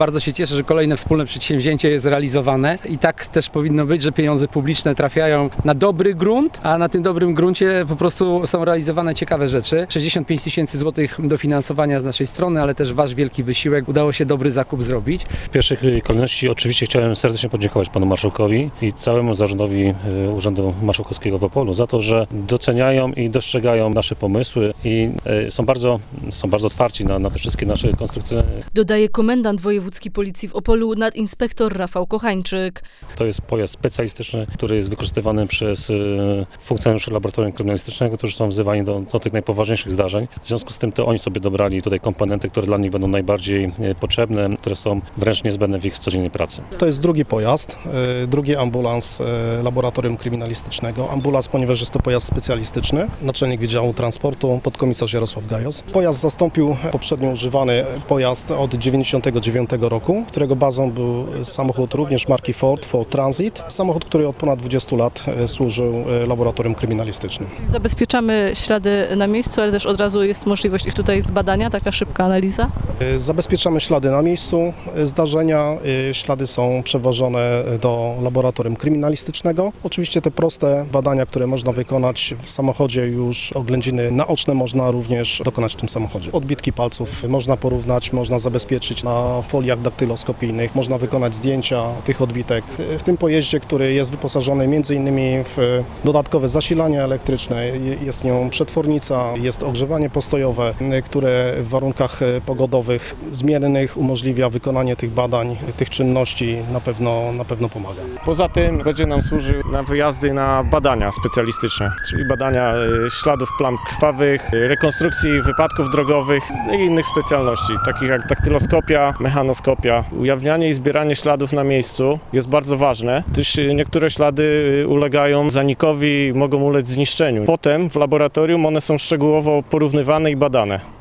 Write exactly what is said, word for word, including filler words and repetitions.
Bardzo się cieszę, że kolejne wspólne przedsięwzięcie jest realizowane i tak też powinno być, że pieniądze publiczne trafiają na dobry grunt, a na tym dobrym gruncie po prostu są realizowane ciekawe rzeczy. sześćdziesiąt pięć tysięcy złotych dofinansowania z naszej strony, ale też wasz wielki wysiłek. Udało się dobry zakup zrobić. W pierwszej kolejności oczywiście chciałem serdecznie podziękować panu marszałkowi i całemu zarządowi Urzędu Marszałkowskiego w Opolu za to, że doceniają i dostrzegają nasze pomysły i są bardzo, są bardzo otwarci na, na te wszystkie nasze konstrukcje. Dodaje komendant wojewódzki Policji w Opolu nadinspektor Rafał Kochańczyk. To jest pojazd specjalistyczny, który jest wykorzystywany przez funkcjonariuszy laboratorium kryminalistycznego, którzy są wzywani do, do tych najpoważniejszych zdarzeń. W związku z tym to oni sobie dobrali tutaj komponenty, które dla nich będą najbardziej potrzebne, które są wręcz niezbędne w ich codziennej pracy. To jest drugi pojazd, drugi ambulans laboratorium kryminalistycznego. Ambulans, ponieważ jest to pojazd specjalistyczny. Naczelnik Wydziału Transportu, podkomisarz Jarosław Gajos. Pojazd zastąpił poprzednio używany pojazd od dziewięćdziesiątego dziewiątego roku, którego bazą był samochód również marki Ford, Ford Transit. Samochód, który od ponad dwudziestu lat służył laboratorium kryminalistycznym. Zabezpieczamy ślady na miejscu, ale też od razu jest możliwość ich tutaj zbadania, taka szybka analiza? Zabezpieczamy ślady na miejscu zdarzenia. Ślady są przewożone do laboratorium kryminalistycznego. Oczywiście te proste badania, które można wykonać w samochodzie, już oględziny naoczne można również dokonać w tym samochodzie. Odbitki palców można porównać, można zabezpieczyć na foliach daktyloskopijnych, można wykonać zdjęcia tych odbitek. W tym pojeździe, który jest wyposażony między innymi w dodatkowe zasilanie elektryczne, jest nią przetwornica, jest ogrzewanie postojowe, które w warunkach pogodowych zmiennych umożliwia wykonanie tych badań, tych czynności, na pewno, na pewno pomaga. Poza tym będzie nam służył na wyjazdy na badania specjalistyczne, czyli badania śladów plam krwawych, rekonstrukcji wypadków drogowych i innych specjalności, takich jak daktyloskopia, mechanoskopia. Ujawnianie i zbieranie śladów na miejscu jest bardzo ważne, gdyż niektóre ślady ulegają zanikowi i mogą ulec zniszczeniu. Potem w laboratorium one są szczegółowo porównywane i badane.